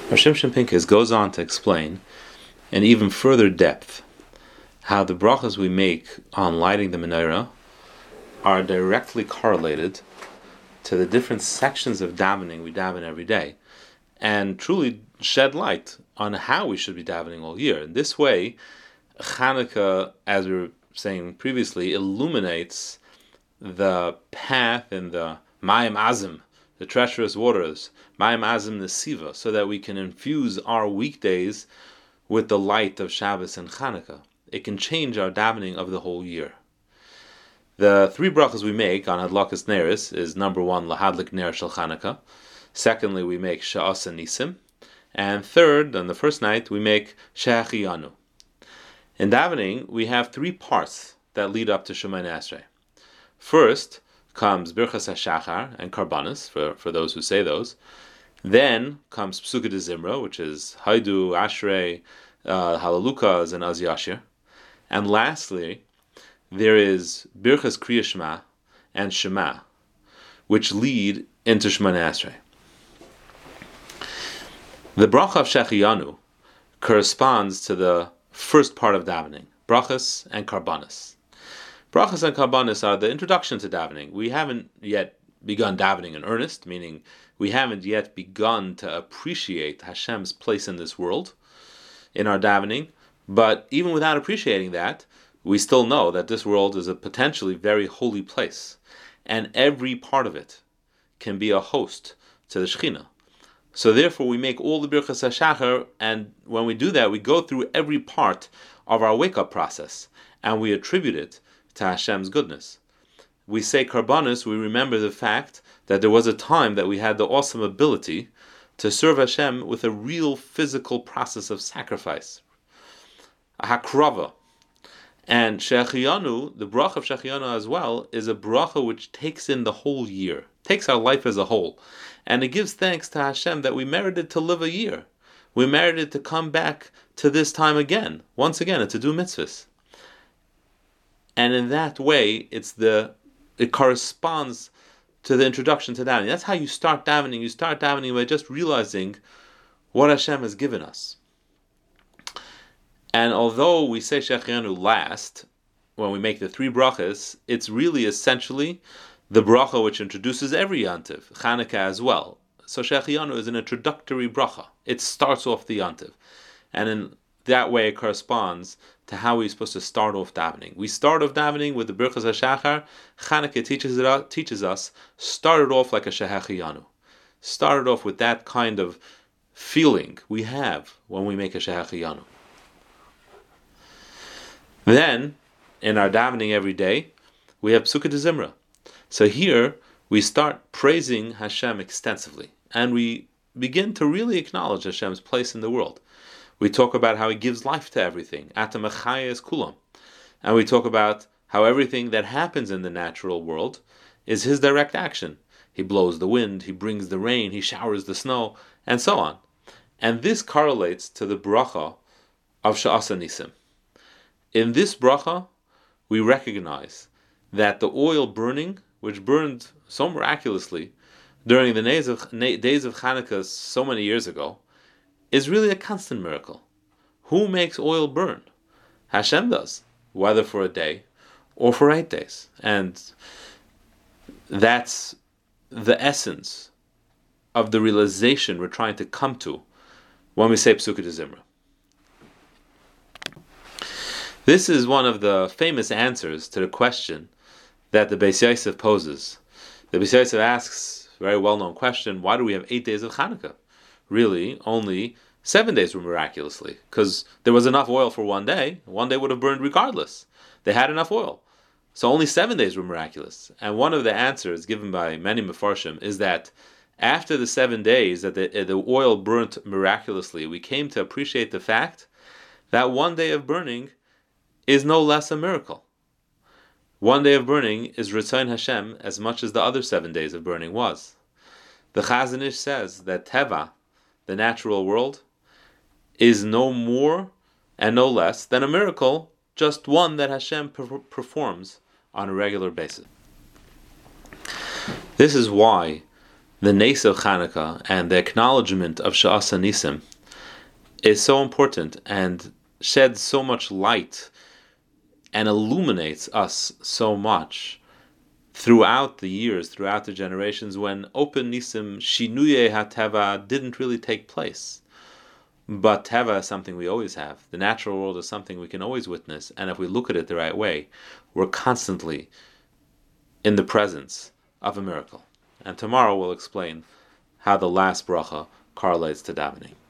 Rav Shimshon Pincus goes on to explain in even further depth how the brachas we make on lighting the menorah are directly correlated to the different sections of davening we daven every day, and truly shed light on how we should be davening all year. In this way, Chanukah, as we were saying previously, illuminates the path in the Mayim Azim, the treacherous waters, Mayim Azim Nesiva, so that we can infuse our weekdays with the light of Shabbos and Chanukah. It can change our davening of the whole year. The three brachas we make on Hadlakas Neris is number one, Lahadlik Ner Shel Chanukah. Secondly, we make Sha'asa Nisim. And third, on the first night, we make She'achiyanu. In davening, we have three parts that lead up to Shemoneh Esrei. First comes Birchas HaShachar and Karbanis, for those who say those. Then comes Psukkah de Zimra, which is Haidu, Ashrei, Halalukas, and Az Yashir. And lastly, there is Birchas Kriya Shema and Shema, which lead into Shemoneh Esrei. The bracha of She'achiyanu corresponds to the first part of davening, brachas and karbanis. Brachas and karbanis are the introduction to davening. We haven't yet begun davening in earnest, meaning we haven't yet begun to appreciate Hashem's place in this world, in our davening, but even without appreciating that, we still know that this world is a potentially very holy place, and every part of it can be a host to the Shekhinah. So therefore we make all the Birchas HaShachar, and when we do that, we go through every part of our wake-up process, and we attribute it to Hashem's goodness. We say Karbanis, we remember the fact that there was a time that we had the awesome ability to serve Hashem with a real physical process of sacrifice, a hakrava. And She'achiyanu, the bracha of She'achiyanu as well, is a bracha which takes in the whole year, takes our life as a whole. And it gives thanks to Hashem that we merited to live a year. We merited to come back to this time again, once again, and to do mitzvahs. And in that way, it corresponds to the introduction to davening. That's how you start davening. You start davening by just realizing what Hashem has given us. And although we say She'achiyanu last, when we make the three brachas, it's really essentially the bracha which introduces every yantiv, Chanukah as well. So She'achiyanu is an introductory bracha. It starts off the yantiv. And in that way it corresponds to how we're supposed to start off davening. We start off davening with the Birchas HaShachar. Chanukah teaches us, start it off like a She'achiyanu. Start it off with that kind of feeling we have when we make a She'achiyanu. Then, in our davening every day, we have Psukkah de Zimra. So here, we start praising Hashem extensively, and we begin to really acknowledge Hashem's place in the world. We talk about how He gives life to everything, Ata Mechayes Kulam, and we talk about how everything that happens in the natural world is His direct action. He blows the wind, He brings the rain, He showers the snow, and so on. And this correlates to the bracha of Sha'asa Nisim. In this bracha, we recognize that the oil burning, which burned so miraculously during the days of Chanukah so many years ago, is really a constant miracle. Who makes oil burn? Hashem does, whether for a day or for 8 days. And that's the essence of the realization we're trying to come to when we say Psukkah de Zimra. This is one of the famous answers to the question that the Beis Yosef poses. The Beis Yosef asks a very well-known question, why do we have 8 days of Chanukah? Really, only 7 days were miraculously, because there was enough oil for 1 day. 1 day would have burned regardless. They had enough oil. So only 7 days were miraculous. And one of the answers given by many Mefarshim is that after the 7 days that the oil burnt miraculously, we came to appreciate the fact that 1 day of burning is no less a miracle. 1 day of burning is Ritzayin Hashem as much as the other 7 days of burning was. The Chazon Ish says that Teva, the natural world, is no more and no less than a miracle, just one that Hashem performs on a regular basis. This is why the Nes of Chanukah and the acknowledgement of Sha'asa Nisim is so important and sheds so much light and illuminates us so much throughout the years, throughout the generations, when open Nisim Shinuye HaTeva didn't really take place. But Teva is something we always have. The natural world is something we can always witness, and if we look at it the right way, we're constantly in the presence of a miracle. And tomorrow we'll explain how the last bracha correlates to davening.